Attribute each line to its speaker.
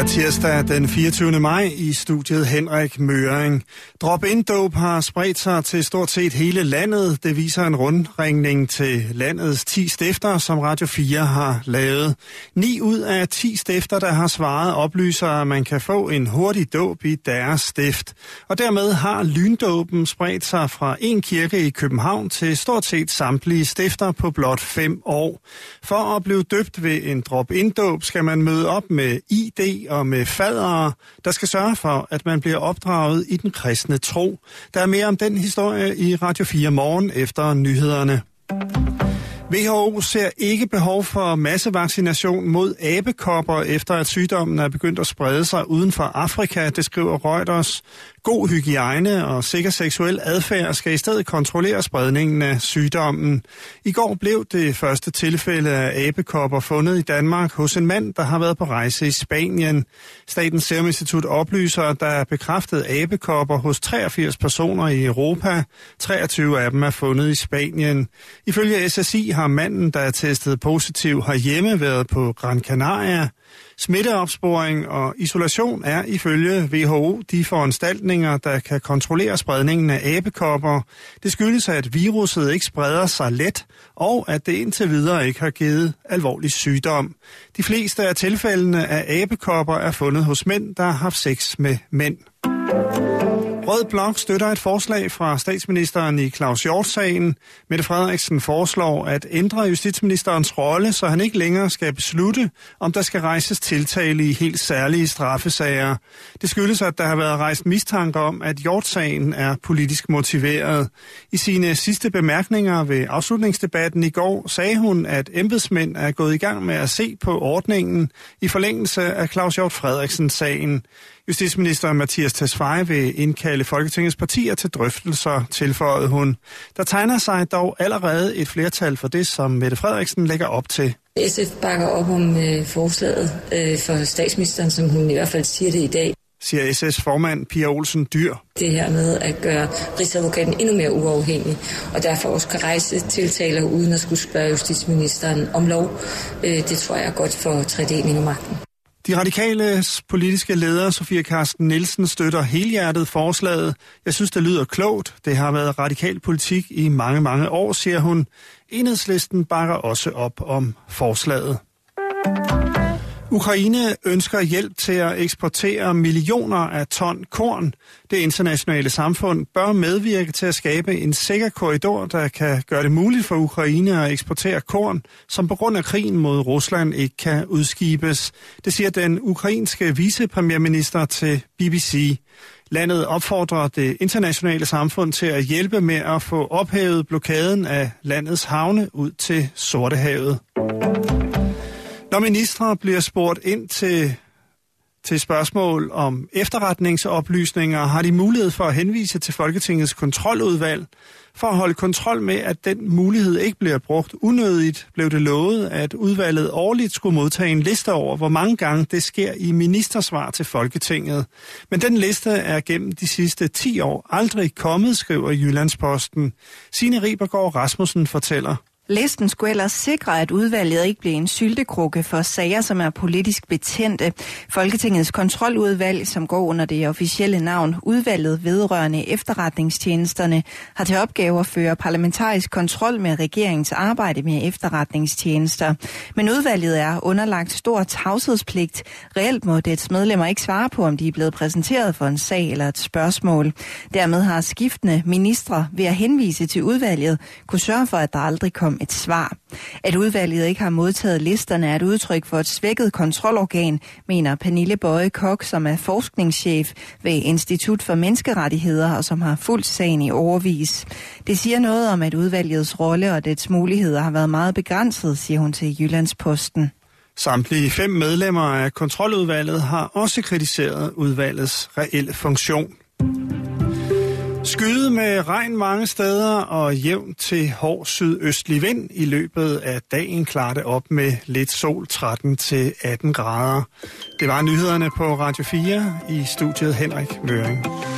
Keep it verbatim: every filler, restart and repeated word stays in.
Speaker 1: er tirsdag den fireogtyvende maj i studiet Henrik Møring. Drop-in-dåb har spredt sig til stort set hele landet. Det viser en rundringning til landets ti stifter, som Radio fire har lavet. Ni ud af ti stifter, der har svaret, oplyser, at man kan få en hurtig dåb i deres stift. Og dermed har lyndåben spredt sig fra en kirke i København til stort set samtlige stifter på blot fem år. For at blive døbt ved en drop-in-dåb skal man møde op med I D og med fadere, der skal sørge for, at man bliver opdraget i den kristne tro. Der er mere om den historie i Radio fire morgen efter nyhederne. W H O ser ikke behov for massevaccination mod abekopper, efter at sygdommen er begyndt at sprede sig uden for Afrika, det skriver Reuters. God hygiejne og sikker seksuel adfærd skal i stedet kontrollere spredningen af sygdommen. I går blev det første tilfælde af abekopper fundet i Danmark hos en mand, der har været på rejse i Spanien. Statens Serum Institut oplyser, at der er bekræftet abekopper hos treogfirs personer i Europa. treogtyve af dem er fundet i Spanien. Ifølge S S I har manden, der er testet positiv herhjemme, været på Gran Canaria. Smitteopsporing og isolation er ifølge W H O de foranstaltninger, der kan kontrollere spredningen af abekopper. Det skyldes, at viruset ikke spreder sig let, og at det indtil videre ikke har givet alvorlig sygdom. De fleste af tilfældene af abekopper er fundet hos mænd, der har haft sex med mænd. Rød Blok støtter et forslag fra statsministeren i Claus Hjort-sagen. Mette Frederiksen foreslår at ændre justitsministerens rolle, så han ikke længere skal beslutte, om der skal rejses tiltale i helt særlige straffesager. Det skyldes, at der har været rejst mistanke om, at Hjort-sagen er politisk motiveret. I sine sidste bemærkninger ved afslutningsdebatten i går sagde hun, at embedsmænd er gået i gang med at se på ordningen i forlængelse af Claus Hjort-Frederiksens-sagen. Justitsminister Mattias Tesfaye vil indkalde Folketingets partier til drøftelser, tilføjede hun. Der tegner sig dog allerede et flertal for det, som Mette Frederiksen lægger op til.
Speaker 2: S F bakker op om øh, forslaget øh, for statsministeren, som hun i hvert fald siger det i dag,
Speaker 1: siger S S formand Pia Olsen Dyhr.
Speaker 2: Det her med at gøre Rigsadvokaten endnu mere uafhængig, og derfor også kan rejse tiltaler uden at skulle spørge justitsministeren om lov. Øh, det tror jeg er godt for tredeling af magten.
Speaker 1: De radikales politiske leder, Sofie Carsten Nielsen, støtter helhjertet forslaget. Jeg synes, det lyder klogt. Det har været radikal politik i mange, mange år, siger hun. Enhedslisten bakker også op om forslaget. Ukraine ønsker hjælp til at eksportere millioner af ton korn. Det internationale samfund bør medvirke til at skabe en sikker korridor, der kan gøre det muligt for Ukraine at eksportere korn, som på grund af krigen mod Rusland ikke kan udskibes. Det siger den ukrainske vicepremierminister til B B C. Landet opfordrer det internationale samfund til at hjælpe med at få ophævet blokaden af landets havne ud til Sortehavet. Når ministre bliver spurgt ind til, til spørgsmål om efterretningsoplysninger, har de mulighed for at henvise til Folketingets kontroludvalg. For at holde kontrol med, at den mulighed ikke bliver brugt unødigt, blev det lovet, at udvalget årligt skulle modtage en liste over, hvor mange gange det sker i ministersvar til Folketinget. Men den liste er gennem de sidste ti år aldrig kommet, skriver Jyllandsposten. Signe Ribergaard Rasmussen fortæller.
Speaker 3: Listen skulle ellers sikre, at udvalget ikke bliver en syltekrukke for sager, som er politisk betændte. Folketingets kontroludvalg, som går under det officielle navn Udvalget vedrørende efterretningstjenesterne, har til opgave at føre parlamentarisk kontrol med regeringens arbejde med efterretningstjenester. Men udvalget er underlagt stor tavshedspligt. Reelt må dets medlemmer ikke svare på, om de er blevet præsenteret for en sag eller et spørgsmål. Dermed har skiftende ministre ved at henvise til udvalget kunne sørge for, at der aldrig kom et svar. At udvalget ikke har modtaget listerne er et udtryk for et svækket kontrolorgan, mener Pernille Bøje Kok, som er forskningschef ved Institut for Menneskerettigheder og som har fulgt sagen i årevis. Det siger noget om, at udvalgets rolle og dets muligheder har været meget begrænset, siger hun til Jyllandsposten.
Speaker 1: Samtlige fem medlemmer af kontroludvalget har også kritiseret udvalgets reelle funktion. Skyde med regn mange steder og jævn til hård sydøstlig vind. I løbet af dagen klarer det op med lidt sol, tretten til atten grader. Det var nyhederne på Radio fire i studiet Henrik Møring.